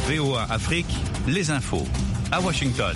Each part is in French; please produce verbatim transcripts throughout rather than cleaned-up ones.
V O A Afrique, les infos, à Washington.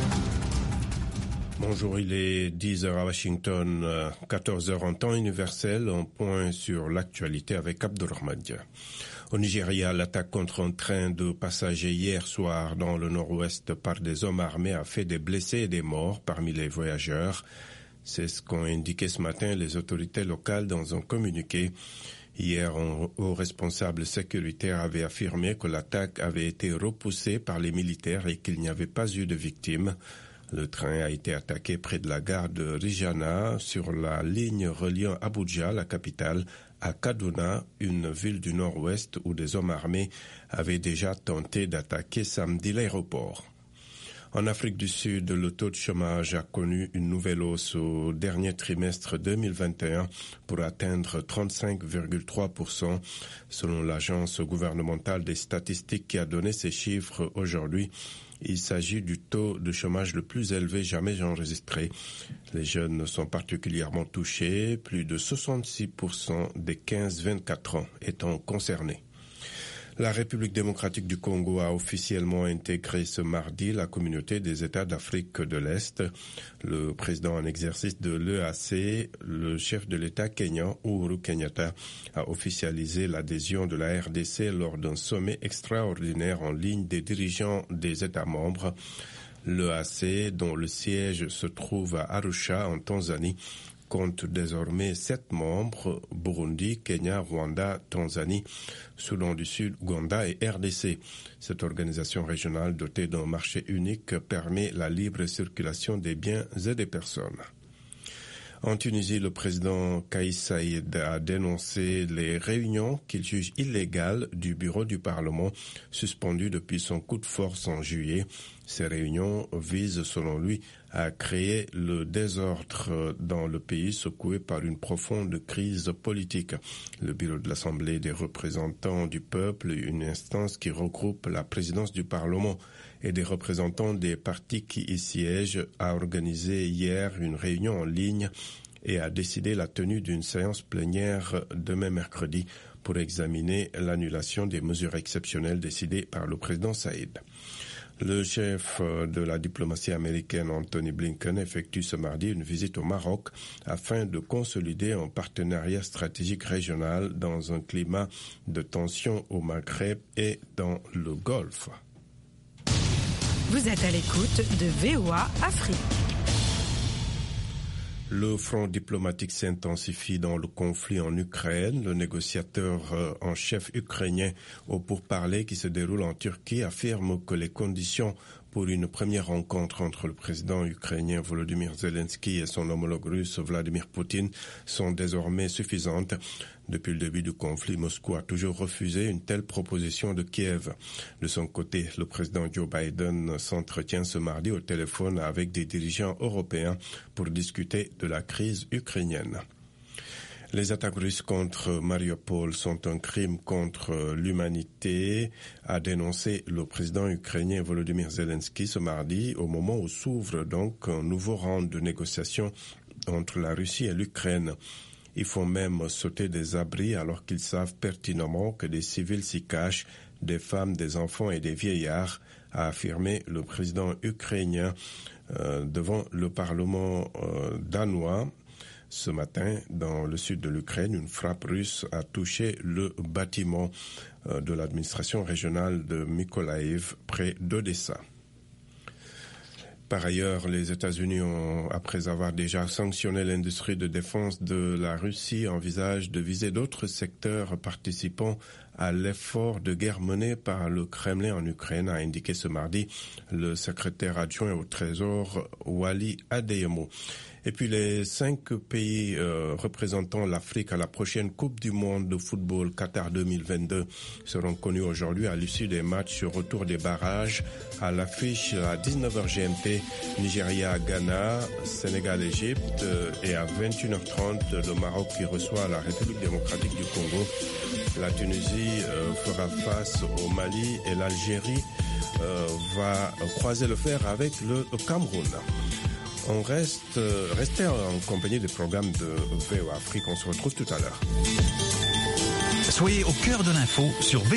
Bonjour, il est dix heures à Washington, quatorze heures en temps universel, un point sur l'actualité avec Abdulrahman. Au Nigeria, l'attaque contre un train de passagers hier soir dans le nord-ouest par des hommes armés a fait des blessés et des morts parmi les voyageurs. C'est ce qu'ont indiqué ce matin les autorités locales dans un communiqué. Hier, un haut responsable sécuritaire avait affirmé que l'attaque avait été repoussée par les militaires et qu'il n'y avait pas eu de victimes. Le train a été attaqué près de la gare de Rijana, sur la ligne reliant Abuja, la capitale, à Kaduna, une ville du nord-ouest où des hommes armés avaient déjà tenté d'attaquer samedi l'aéroport. En Afrique du Sud, le taux de chômage a connu une nouvelle hausse au dernier trimestre deux mille vingt et un pour atteindre trente-cinq virgule trois pour cent, selon l'agence gouvernementale des statistiques qui a donné ces chiffres aujourd'hui. Il s'agit du taux de chômage le plus élevé jamais enregistré. Les jeunes sont particulièrement touchés, plus de soixante-six pour cent des quinze à vingt-quatre ans étant concernés. La République démocratique du Congo a officiellement intégré ce mardi la communauté des États d'Afrique de l'Est. Le président en exercice de l'E A C, le chef de l'État kenyan, Uhuru Kenyatta, a officialisé l'adhésion de la R D C lors d'un sommet extraordinaire en ligne des dirigeants des États membres. L'E A C, dont le siège se trouve à Arusha, en Tanzanie, compte désormais sept membres, Burundi, Kenya, Rwanda, Tanzanie, Soudan du Sud, Ouganda et R D C. Cette organisation régionale dotée d'un marché unique permet la libre circulation des biens et des personnes. En Tunisie, le président Kais Saied a dénoncé les réunions qu'il juge illégales du bureau du Parlement, suspendues depuis son coup de force en juillet. Ces réunions visent, selon lui, à créer le désordre dans le pays secoué par une profonde crise politique. Le bureau de l'Assemblée des représentants du peuple, une instance qui regroupe la présidence du Parlement et des représentants des partis qui y siègent, a organisé hier une réunion en ligne et a décidé la tenue d'une séance plénière demain mercredi pour examiner l'annulation des mesures exceptionnelles décidées par le président Saïd. Le chef de la diplomatie américaine, Anthony Blinken, effectue ce mardi une visite au Maroc afin de consolider un partenariat stratégique régional dans un climat de tension au Maghreb et dans le Golfe. Vous êtes à l'écoute de V O A Afrique. Le front diplomatique s'intensifie dans le conflit en Ukraine. Le négociateur en chef ukrainien au pourparlers qui se déroule en Turquie affirme que les conditions pour une première rencontre entre le président ukrainien Volodymyr Zelensky et son homologue russe Vladimir Poutine sont désormais suffisantes. Depuis le début du conflit, Moscou a toujours refusé une telle proposition de Kiev. De son côté, le président Joe Biden s'entretient ce mardi au téléphone avec des dirigeants européens pour discuter de la crise ukrainienne. Les attaques russes contre Mariupol sont un crime contre l'humanité, a dénoncé le président ukrainien Volodymyr Zelensky ce mardi, au moment où s'ouvre donc un nouveau round de négociations entre la Russie et l'Ukraine. Ils font même sauter des abris alors qu'ils savent pertinemment que des civils s'y cachent, des femmes, des enfants et des vieillards, a affirmé le président ukrainien euh, devant le Parlement euh, danois. Ce matin, dans le sud de l'Ukraine, une frappe russe a touché le bâtiment euh, de l'administration régionale de Mykolaïv, près d'Odessa. Par ailleurs, les États-Unis ont, après avoir déjà sanctionné l'industrie de défense de la Russie, envisagent de viser d'autres secteurs participant à l'effort de guerre mené par le Kremlin en Ukraine, a indiqué ce mardi le secrétaire adjoint au Trésor Wally Adeyemo. Et puis les cinq pays euh, représentant l'Afrique à la prochaine Coupe du Monde de football Qatar deux mille vingt-deux seront connus aujourd'hui à l'issue des matchs retour des barrages. À l'affiche à dix-neuf heures G M T, Nigeria-Ghana, Sénégal-Égypte euh, et à vingt et une heures trente, le Maroc qui reçoit la République démocratique du Congo. La Tunisie euh, fera face au Mali et l'Algérie euh, va croiser le fer avec le Cameroun. On reste, euh, restez en compagnie des programmes de V O A Afrique. On se retrouve tout à l'heure. Soyez au cœur de l'info sur V O A.